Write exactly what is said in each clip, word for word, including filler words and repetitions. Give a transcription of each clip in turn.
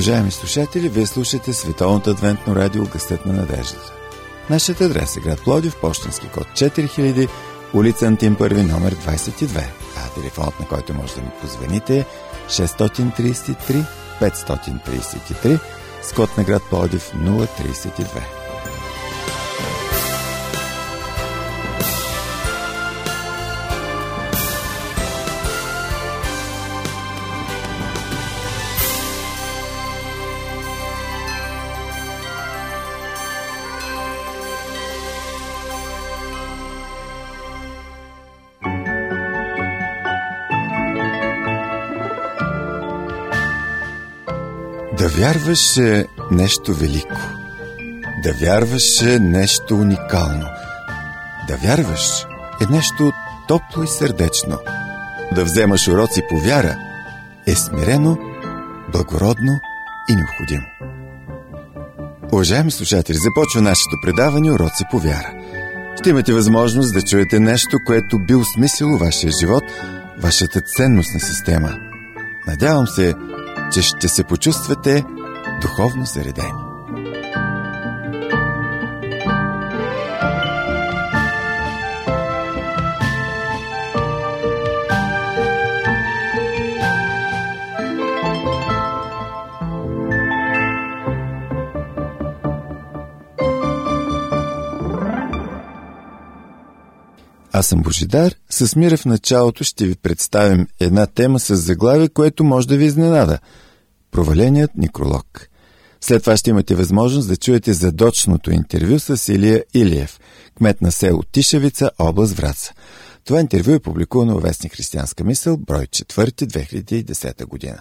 Уважаеми слушатели, вие слушате Световното адвентно радио Гъстът на надеждата. Нашият адрес е град Пловдив, пощенски код четири хиляди, улица Антим първи, номер двадесет и две, а телефонът, на който може да ми позвоните е шест три три пет три три с код на град Пловдив нула тридесет и две. Да вярваш е нещо велико. Да вярваш е нещо уникално. Да вярваш е нещо топло и сърдечно. Да вземаш уроци по вяра е смирено, благородно и необходимо. Уважаеми слушатели, започва нашето предаване Уроци по вяра. Ще имате възможност да чуете нещо, което би осмислило вашия живот, вашата ценностна система. Надявам се, че ще се почувствате духовно заредени. Аз съм Божидар. С мира в началото ще ви представим една тема с заглавие, което може да ви изненада – проваленият некролог. След това ще имате възможност да чуете задочното интервю с Илия Илиев, кмет на село Тишевица, област Враца. Това интервю е публикувано във вестник Християнска мисъл, брой четвърти, две хиляди и десета година.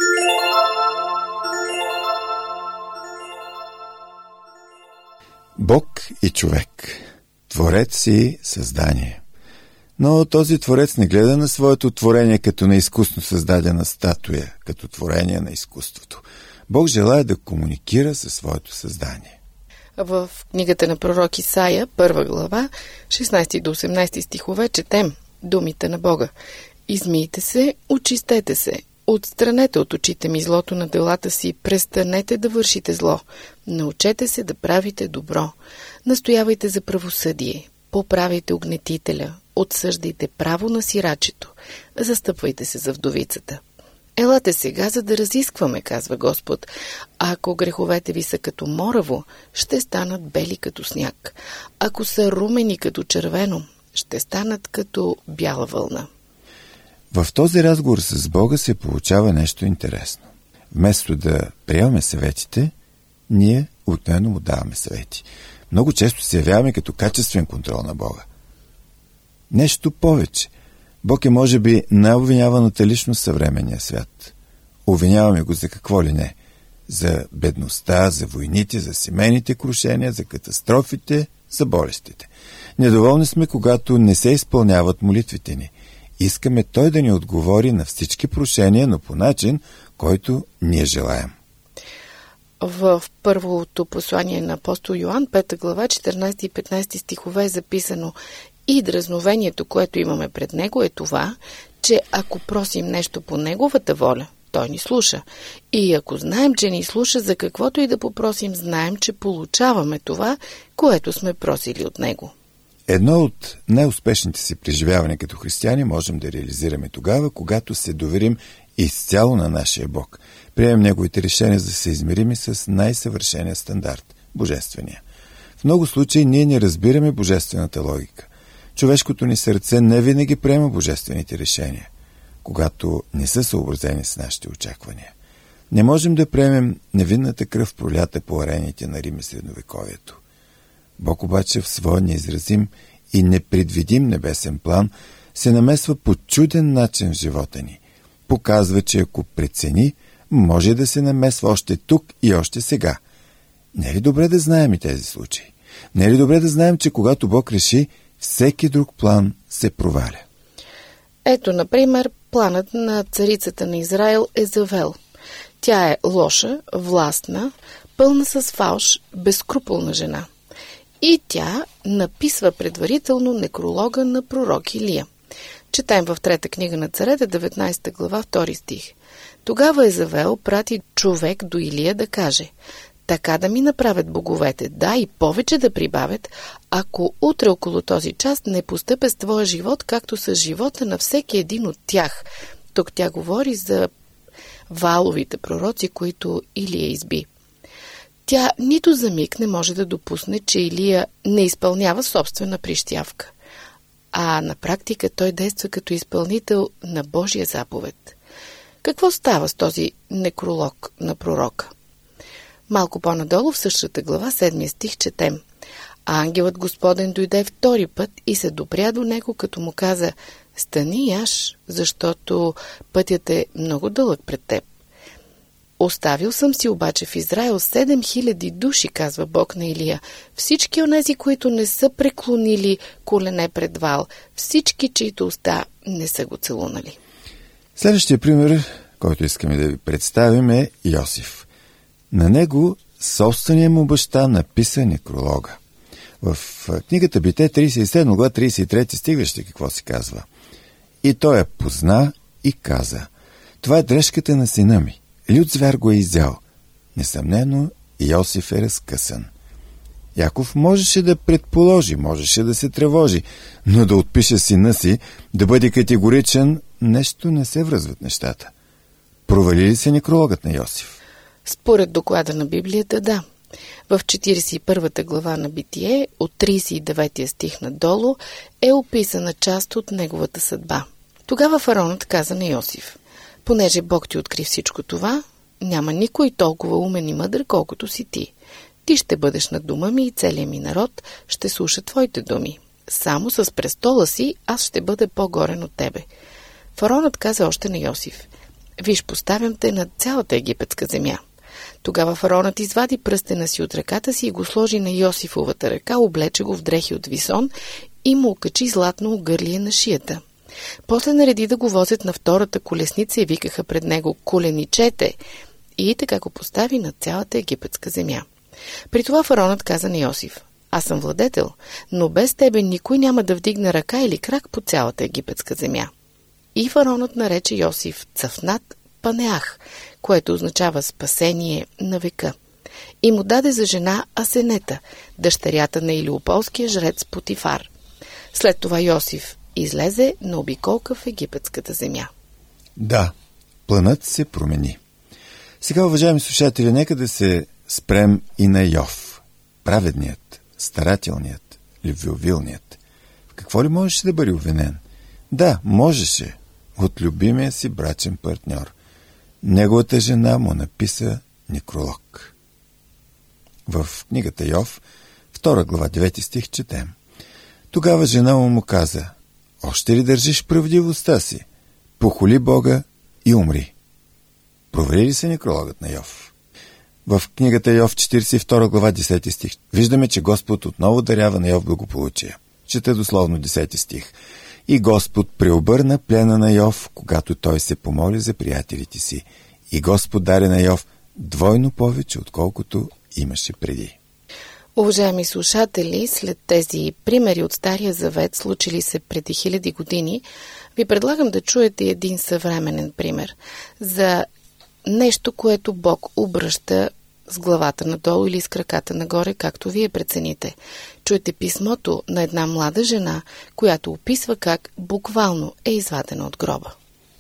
Бог и човек. Творец и създание. Но този творец не гледа на своето творение като на изкусно създадена статуя, като творение на изкуството. Бог желае да комуникира със своето създание. В книгата на пророк Исаия, първа глава, шестнадесети до осемнадесети стихове, четем думите на Бога. Измийте се, очистете се, отстранете от очите ми злото на делата си, престанете да вършите зло, научете се да правите добро, настоявайте за правосъдие, поправите огнетителя, отсъждайте право на сирачето, застъпвайте се за вдовицата. Елате сега, за да разискваме, казва Господ. А ако греховете ви са като мораво, ще станат бели като сняг. Ако са румени като червено, ще станат като бяла вълна. В този разговор с Бога се получава нещо интересно. Вместо да приемаме съветите, ние обикновено му даваме съвети. Много често се явяваме като качествен контрол на Бога. Нещо повече. Бог е може би най-обвиняваната личност в съвременния свят. Обвиняваме го за какво ли не. За бедността, за войните, за семейните крушения, за катастрофите, за болестите. Недоволни сме, когато не се изпълняват молитвите ни. Искаме Той да ни отговори на всички прошения, но по начин, който ние желаем. В първото послание на апостол Йоан, пета глава, четиринадесети и петнадесети стихове е записано: и дразновението, което имаме пред Него, е това, че ако просим нещо по Неговата воля, Той ни слуша. И ако знаем, че ни слуша, за каквото и да попросим, знаем, че получаваме това, което сме просили от Него. Едно от най-успешните си преживявания като християни можем да реализираме тогава, когато се доверим изцяло на нашия Бог. Приемем Неговите решения, за да се измерим с най-съвършения стандарт – Божествения. В много случаи ние не разбираме божествената логика. Човешкото ни сърце не винаги приема божествените решения, когато не са съобразени с нашите очаквания. Не можем да приемем невинната кръв, пролята по арените на Рим и средновековието. Бог обаче в своя неизразим и непредвидим небесен план се намесва по чуден начин в живота ни. Показва, че ако прецени, може да се намесва още тук и още сега. Не е ли добре да знаем и тези случаи? Не е ли добре да знаем, че когато Бог реши, всеки друг план се проваля? Ето, например, планът на царицата на Израел Езавел. Тя е лоша, властна, пълна с фалш, безскрупулна жена. И тя написва предварително некролога на пророк Илия. Четем в трета книга на Царете, деветнайсета глава, втори стих. Тогава Езавел прати човек до Илия да каже: така да ми направят боговете, да и повече да прибавят, ако утре около този час не постъпя с твоя живот, както с живота на всеки един от тях. Тук тя говори за Вааловите пророци, които Илия изби. Тя нито за миг не може да допусне, че Илия не изпълнява собствена прищявка, а на практика той действа като изпълнител на Божия заповед. Какво става с този некролог на пророка? Малко по-надолу в същата глава, седмия стих, четем: а ангелът Господен дойде втори път и се допря до него, като му каза: стани и яж, защото пътят е много дълъг пред теб. Оставил съм си обаче в Израел седем хиляди души, казва Бог на Илия. Всички онези, които не са преклонили колене пред Ваал, всички, чието уста не са го целунали. Следващия пример, който искаме да ви представим, е Йосиф. На него собственият му баща написа некролога. В книгата Битие, трийсет и седма глава, трийсет и трети стих, вижте какво се казва. И той я позна и каза: това е дрежката на сина ми. Лют звяр го е изял. Несъмнено, Йосиф е разкъсан. Яков можеше да предположи, можеше да се тревожи, но да отпише сина си, да бъде категоричен, нещо не се връзват нещата. Провали ли се некрологът на Йосиф? Според доклада на Библията, да. В четирийсет и първата глава на Битие, от трийсет и девети стих надолу, е описана част от неговата съдба. Тогава фараонът каза на Йосиф: понеже Бог ти откри всичко това, няма никой толкова умен и мъдър, колкото си ти. Ти ще бъдеш над дома ми и целият ми народ ще слуша твоите думи. Само с престола си аз ще бъда по-горен от тебе. Фараонът каза още на Йосиф: виж, поставям те над цялата египетска земя. Тогава фараонът извади пръстена си от ръката си и го сложи на Йосифовата ръка, облече го в дрехи от висон и му окачи златно огърлие на шията. После нареди да го возят на втората колесница и викаха пред него: коленичете! И така го постави над цялата египетска земя. При това фараонът каза на Йосиф: аз съм владетел, но без тебе никой няма да вдигне ръка или крак по цялата египетска земя. И фараонът нарече Йосиф Цафнат Панеах, което означава спасение на века. И му даде за жена Асенета, дъщерята на илиополския жрец Потифар. След това Йосиф излезе на обиколка в египетската земя. Да, планът се промени. Сега, уважаеми слушатели, нека да се спрем и на Йов, праведният, старателният, любвеобилният. В какво ли можеше да бъде обвинен? Да, можеше, от любимия си брачен партньор. Неговата жена му написа некролог. В книгата Йов, втора глава, девети стих, четем: тогава жена му му каза: още ли държиш правдивостта си? Похули Бога и умри. Провери ли се некрологът на Йов? В книгата Йов, четирийсет и втора глава, десети стих, виждаме, че Господ отново дарява на Йов благополучие. Чета дословно десети стих: и Господ преобърна плена на Йов, когато той се помоли за приятелите си. И Господ даде на Йов двойно повече, отколкото имаше преди. Уважаеми слушатели, след тези примери от Стария завет, случили се преди хиляди години, ви предлагам да чуете един съвременен пример за нещо, което Бог обръща с главата надолу или с краката нагоре, както вие прецените. Чуйте писмото на една млада жена, която описва как буквално е извадена от гроба.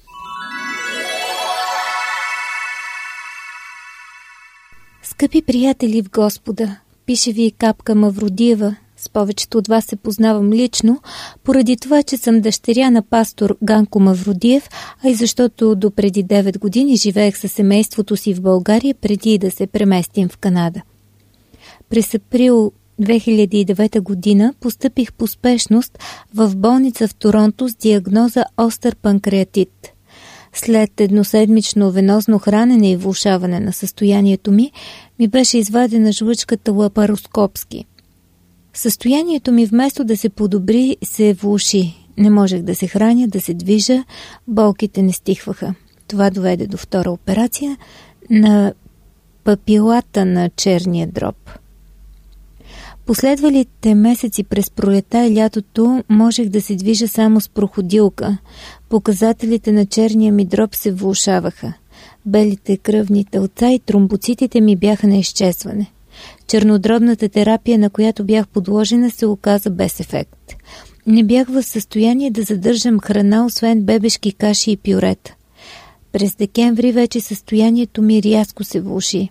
Скъпи приятели в Господа, пише ви Капка Мавродиева. С повечето от вас се познавам лично, поради това, че съм дъщеря на пастор Ганко Мавродиев, а и защото допреди девет години живеех със семейството си в България, преди да се преместим в Канада. През април две хиляди и девета година постъпих по спешност в болница в Торонто с диагноза остър панкреатит. След едноседмично венозно хранене и влошаване на състоянието ми, ми беше извадена жлъчката лапароскопски. Състоянието ми вместо да се подобри, се влоши. Не можех да се храня, да се движа, болките не стихваха. Това доведе до втора операция на папилата на черния дроб. последвалите месеци през пролета и лятото можех да се движа само с проходилка. Показателите на черния ми дроб се влошаваха. Белите кръвни тълца и тромбоцитите ми бяха на изчезване. Чернодробната терапия, на която бях подложена, се оказа без ефект. Не бях в състояние да задържам храна, освен бебешки каши и пюрета. През декември вече състоянието ми рязко се влоши.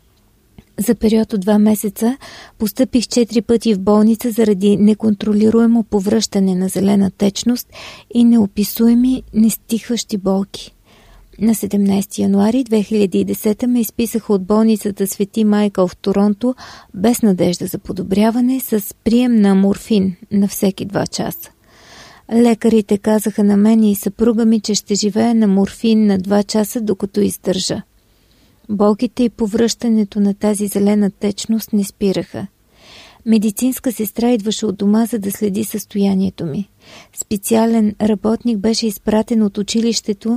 За период от два месеца постъпих четири пъти в болница заради неконтролируемо повръщане на зелена течност и неописуеми, нестихващи болки. На седемнайсети януари две хиляди и десета ме изписаха от болницата Свети Майкъл в Торонто без надежда за подобряване, с прием на морфин на всеки два часа. Лекарите казаха на мен и съпруга ми, че ще живея на морфин на два часа, докато издържа. Болките и повръщането на тази зелена течност не спираха. Медицинска сестра идваше от дома, за да следи състоянието ми. Специален работник беше изпратен от училището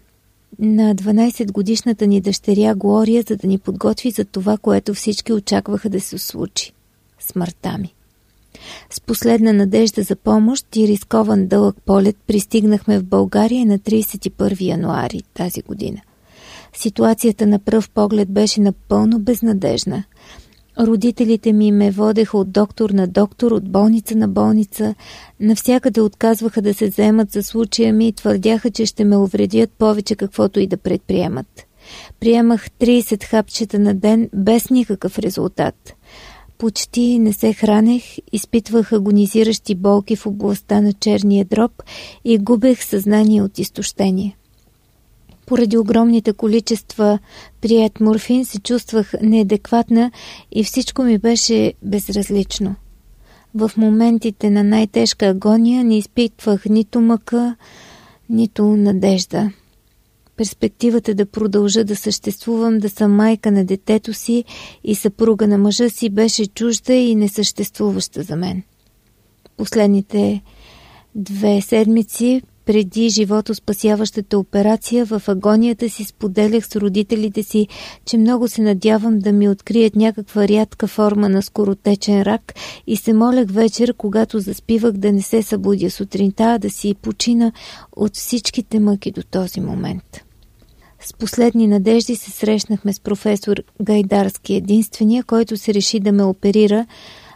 на дванайсетгодишната ни дъщеря Глория, за да ни подготви за това, което всички очакваха да се случи – смъртта ми. С последна надежда за помощ и рискован дълъг полет пристигнахме в България на трийсет и първи януари тази година. Ситуацията на пръв поглед беше напълно безнадежна. Родителите ми ме водеха от доктор на доктор, от болница на болница. Навсякъде отказваха да се заемат за случая ми и твърдяха, че ще ме увредят повече каквото и да предприемат. Приемах трийсет хапчета на ден без никакъв резултат. Почти не се хранех, изпитвах агонизиращи болки в областта на черния дроб и губех съзнание от изтощение. Поради огромните количества приет морфин се чувствах неадекватна и всичко ми беше безразлично. В моментите на най-тежка агония не изпитвах нито мъка, нито надежда. Перспективата да продължа да съществувам, да съм майка на детето си и съпруга на мъжа си беше чужда и несъществуваща за мен. Последните две седмици преди животоспасяващата операция в агонията си споделях с родителите си, че много се надявам да ми открият някаква рядка форма на скоротечен рак и се молех вечер, когато заспивах, да не се събудя сутринта, а да си почина от всичките мъки до този момент. С последни надежди се срещнахме с професор Гайдарски, единствения, който се реши да ме оперира,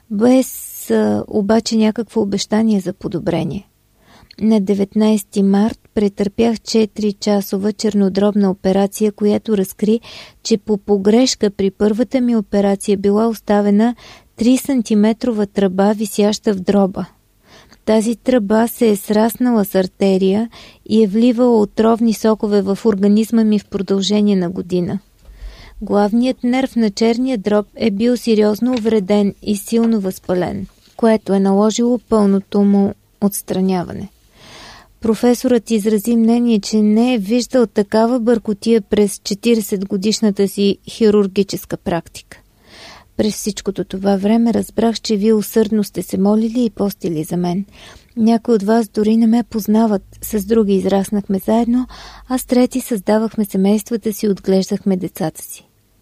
без а, обаче някакво обещание за подобрение. На деветнайсети март претърпях четиричасова чернодробна операция, която разкри, че по погрешка при първата ми операция била оставена три сантиметрова тръба, висяща в дроба. Тази тръба се е сраснала с артерия и е вливала отровни сокове в организма ми в продължение на година. Главният нерв на черния дроб е бил сериозно увреден и силно възпален, което е наложило пълното му отстраняване. Професорът изрази мнение, че не е виждал такава бъркотия през четирийсетгодишната си хирургическа практика. През всичкото това време разбрах, че вие усърдно сте се молили и постили за мен. Някои от вас дори не ме познават, с други израснахме заедно, а с трети създавахме семействата си и отглеждахме децата си.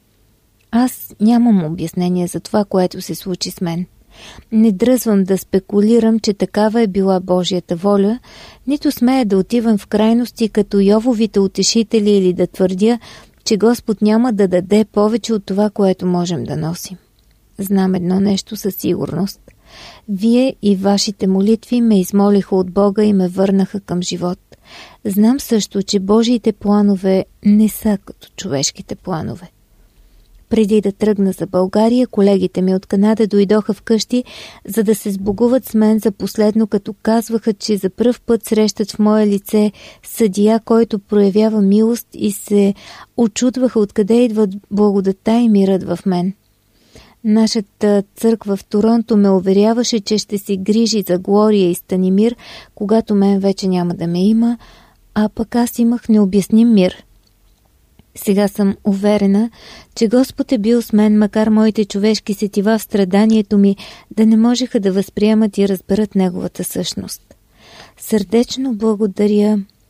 Аз нямам обяснение за това, което се случи с мен. Не дръзвам да спекулирам, че такава е била Божията воля, нито смея да отивам в крайности като Йововите утешители или да твърдя, че Господ няма да даде повече от това, което можем да носим. Знам едно нещо със сигурност. Вие и вашите молитви ме измолиха от Бога и ме върнаха към живот. Знам също, че Божиите планове не са като човешките планове. Преди да тръгна за България, колегите ми от Канада дойдоха вкъщи, за да се сбогуват с мен за последно, като казваха, че за пръв път срещат в мое лице съдия, който проявява милост, и се очудваха откъде идват благодата и мирът в мен. Нашата църква в Торонто ме уверяваше, че ще си грижи за Глория и Станимир, когато мен вече няма да ме има, а пък аз имах необясним мир. Сега съм уверена, че Господ е бил с мен, макар моите човешки сетива в страданието ми да не можеха да възприемат и разберат Неговата същност. Сърдечно благодаря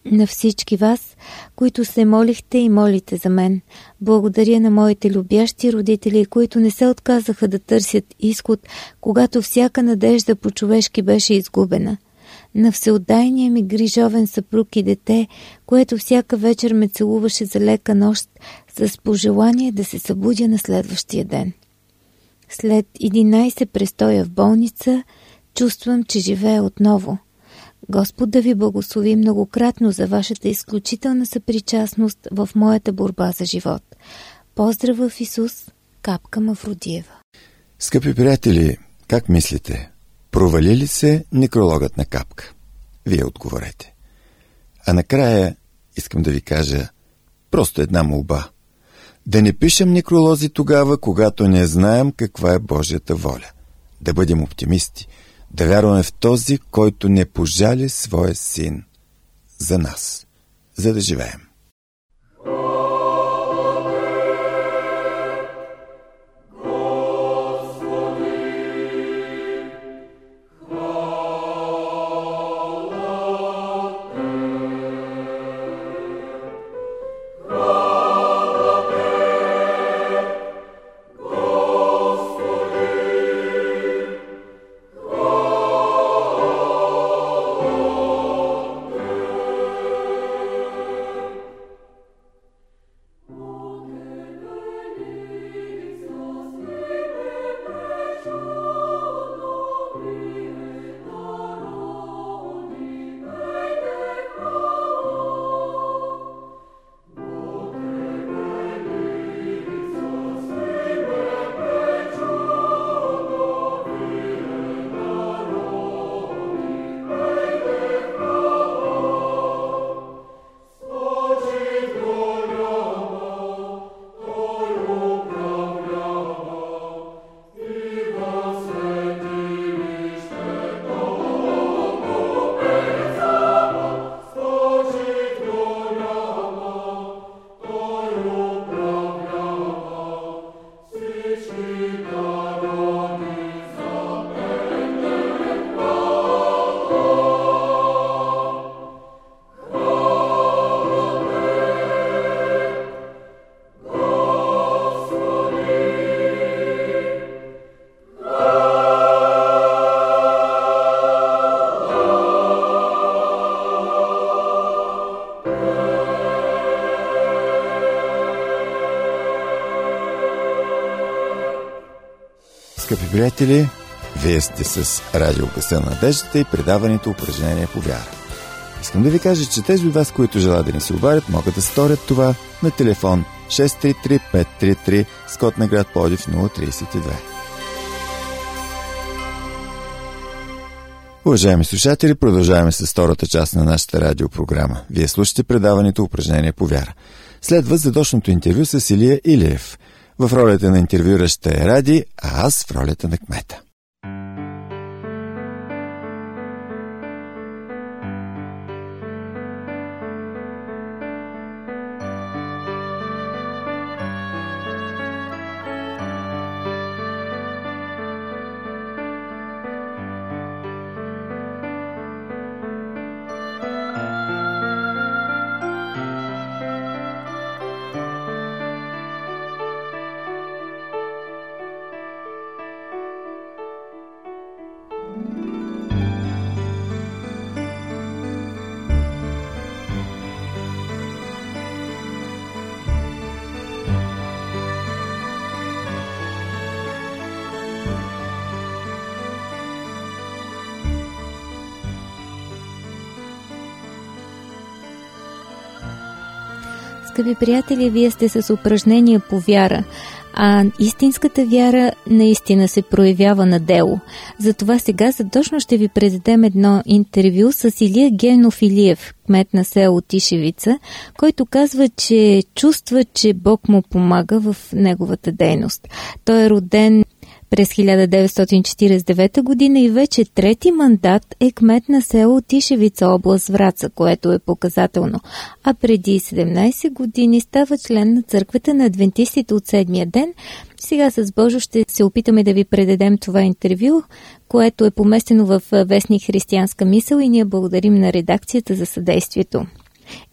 на всички вас, които се молихте и молите за мен. Благодаря на моите любящи родители, които не се отказаха да търсят изход, когато всяка надежда по-човешки беше изгубена. На всеотдайния ми грижовен съпруг и дете, което всяка вечер ме целуваше за лека нощ, с пожелание да се събудя на следващия ден. След единайсет престоя в болница, чувствам, че живея отново. Господ да ви благослови многократно за вашата изключителна съпричастност в моята борба за живот. Поздрав в Исус, Капка Мавродиева. Скъпи приятели, как мислите? Провали ли се некрологът на Капка? Вие отговорете. А накрая искам да ви кажа просто една молба. Да не пишем некролози тогава, когато не знаем каква е Божията воля. Да бъдем оптимисти, да вярваме в този, който не пожали своя син за нас, за да живеем. Скъпи приятели, вие сте с Радио Гласа на надеждата и предаването Упражнение по вяра. Искам да ви кажа, че тези от вас, които желаят да ни се обадят, могат да сторят това на телефон шест три три пет три три с код на град Пловдив нула три две. Уважаеми слушатели, продължаваме с втората част на нашата радиопрограма. Вие слушате предаването Упражнение по вяра. Следва задочното интервю с Илия Илиев. В ролята на интервюраща е Ради, а аз в ролята на кмета. Скъпи приятели, вие сте с упражнение по вяра, а истинската вяра наистина се проявява на дело. Затова сега задочно ще ви предадем едно интервю с Илия Генов Илиев, кмет на село Тишевица, който казва, че чувства, че Бог му помага в неговата дейност. Той е роден през хиляда деветстотин четиридесет и девета година и вече трети мандат е кмет на село Тишевица, област Враца, което е показателно. А преди седемнайсет години става член на църквата на адвентистите от седмия ден. Сега с Божо ще се опитаме да ви предадем това интервю, което е поместено в вестник Християнска мисъл и ние благодарим на редакцията за съдействието.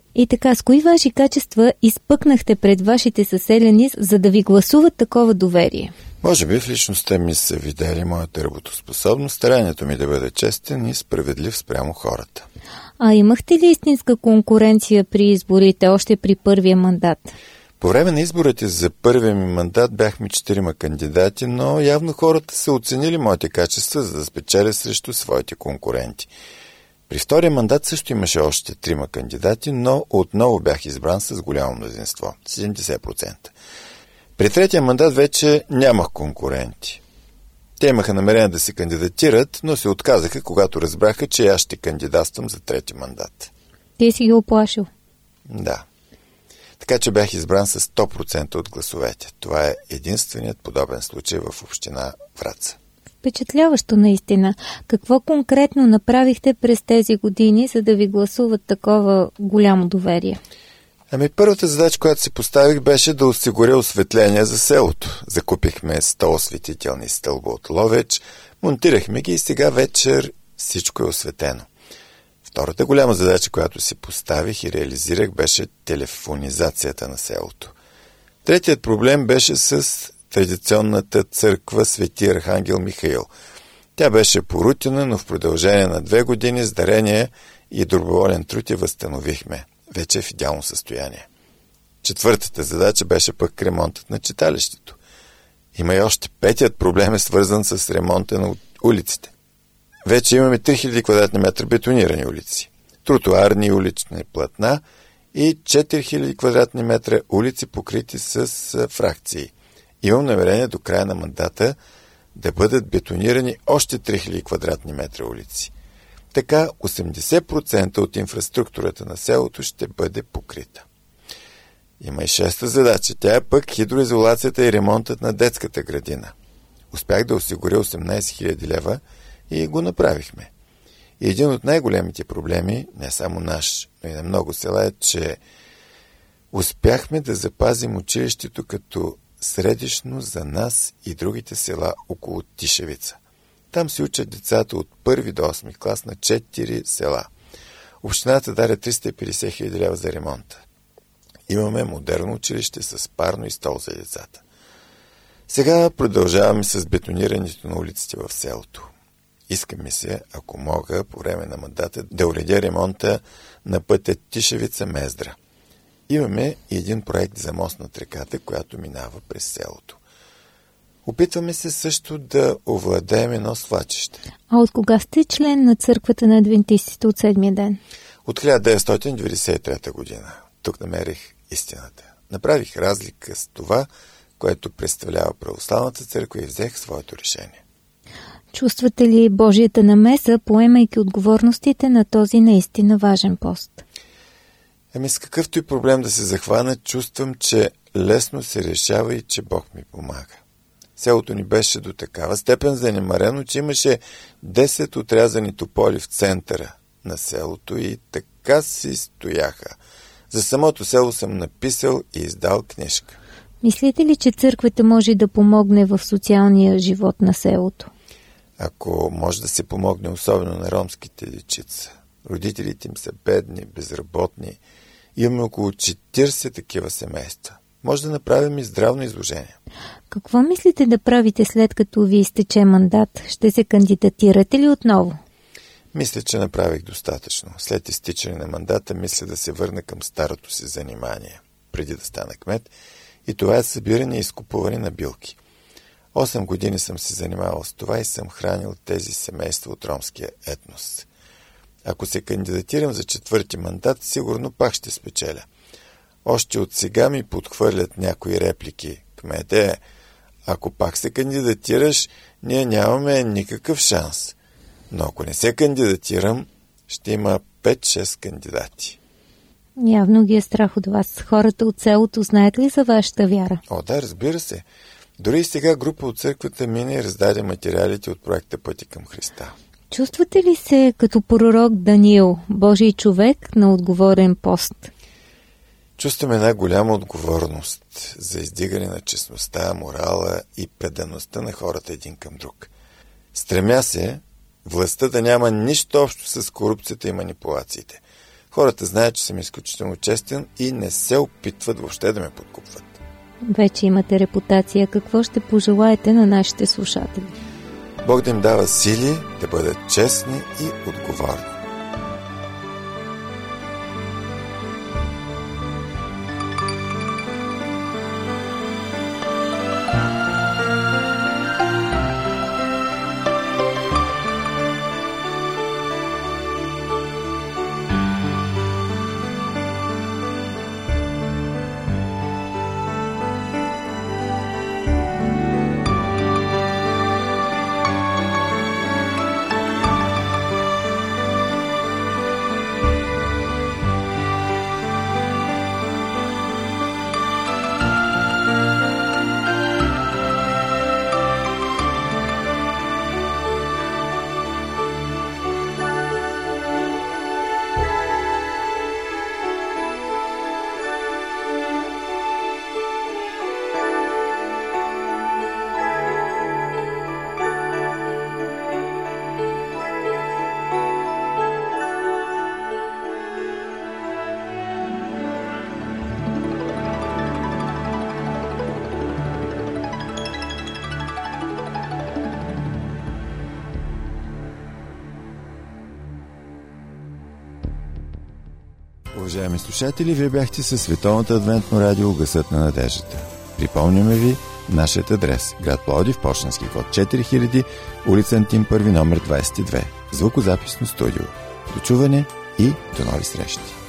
И така, с кои ваши качества изпъкнахте пред вашите съселяни, за да ви гласуват такова доверие? Може би в личността ми са видели моята работоспособност, старанието ми да бъде честен и справедлив спрямо хората. А имахте ли истинска конкуренция при изборите, още при първия мандат? По време на изборите за първия ми мандат бяхме четирима кандидати, но явно хората са оценили моите качества, за да спечеля срещу своите конкуренти. При втория мандат също имаше още трима кандидати, но отново бях избран с голямо мнозинство – седемдесет процента. При третия мандат вече нямах конкуренти. Те имаха намерение да се кандидатират, но се отказаха, когато разбраха, че аз ще кандидатствам за трети мандат. Ти си ги оплашил? Да. Така че бях избран с сто процента от гласовете. Това е единственият подобен случай в община Враца. Впечатляващо наистина. Какво конкретно направихте през тези години, за да ви гласуват такова голямо доверие? Ами първата задача, която си поставих, беше да осигуря осветление за селото. Закупихме сто осветителни стълба от Ловеч, монтирахме ги и сега вечер всичко е осветено. Втората голяма задача, която си поставих и реализирах, беше телефонизацията на селото. Третият проблем беше с традиционната църква Свети Архангел Михаил. Тя беше порутена, но в продължение на две години с дарение и доброволен труд я възстановихме. Вече е в идеално състояние. Четвъртата задача беше пък ремонтът на читалището. Има и още петият проблем е свързан с ремонта на улиците. Вече имаме три хиляди квадратни метра бетонирани улици, тротуарни и улични платна и четири хиляди квадратни метра улици покрити с фракции. Имам намерение до края на мандата да бъдат бетонирани още три хиляди квадратни метра улици. Така осемдесет процента от инфраструктурата на селото ще бъде покрита. Има и шеста задача. Тя е пък хидроизолацията и ремонтът на детската градина. Успях да осигуря осемнадесет хиляди лева и го направихме. И един от най-големите проблеми, не само наш, но и на много села, е, че успяхме да запазим училището като средищно за нас и другите села около Тишевица. Там се учат децата от първи до осми клас на четири села. Общината даде триста и петдесет хиляди лева за ремонта. Имаме модерно училище с парно и стол за децата. Сега продължаваме с бетонирането на улиците в селото. Искам ми се, ако мога, по време на мандата да уредя ремонта на пътя Тишевица-Мездра. Имаме и един проект за мост над реката, която минава през селото. Опитваме се също да овладеем едно свлачище. А от кога сте член на църквата на адвентистите от седмия ден? От хиляда деветстотин деветдесет и трета година. Тук намерих истината. Направих разлика с това, което представлява православната църква и взех своето решение. Чувствате ли Божията намеса, поемайки отговорностите на този наистина важен пост? Ами с какъвто и проблем да се захвана, чувствам, че лесно се решава и че Бог ми помага. Селото ни беше до такава степен занемарено, че имаше десет отрязани тополи в центъра на селото и така си стояха. За самото село съм написал и издал книжка. Мислите ли, че църквата може да помогне в социалния живот на селото? Ако може да се помогне особено на ромските дечица. Родителите им са бедни, безработни. Имаме около четиридесет такива семейства. Може да направим и здравно изложение. Какво мислите да правите след като ви изтече мандат? Ще се кандидатирате ли отново? Мисля, че направих достатъчно. След изтичане на мандата мисля да се върна към старото си занимание, преди да стана кмет, и това е събиране и изкупуване на билки. Осем години съм се занимавал с това и съм хранил тези семейства от ромския етнос. Ако се кандидатирам за четвърти мандат, сигурно пак ще спечеля. Още от сега ми подхвърлят някои реплики. Кмете, ако пак се кандидатираш, ние нямаме никакъв шанс. Но ако не се кандидатирам, ще има пет-шест кандидати. Явно ги е страх от вас. Хората от селото знаят ли за вашата вяра? О, да, разбира се. Дори и сега група от църквата мина и раздаде материалите от проекта Пъти към Христа. Чувствате ли се като пророк Даниил, Божий човек на отговорен пост? Чувствам една голяма отговорност за издигане на честността, морала и предаността на хората един към друг. Стремя се властта да няма нищо общо с корупцията и манипулациите. Хората знаят, че съм изключително честен и не се опитват въобще да ме подкупват. Вече имате репутация. Какво ще пожелаете на нашите слушатели? Бог да им дава сили да бъдат честни и отговорни. Уважаеми слушатели, вие бяхте със Световното адвентно радио Гласът на надеждата. Припомняме ви нашият адрес: град Пловдив, пощенски код четири хиляди, улица Антим първи, номер двадесет и две. Звукозаписно студио. До чуване и до нови срещи!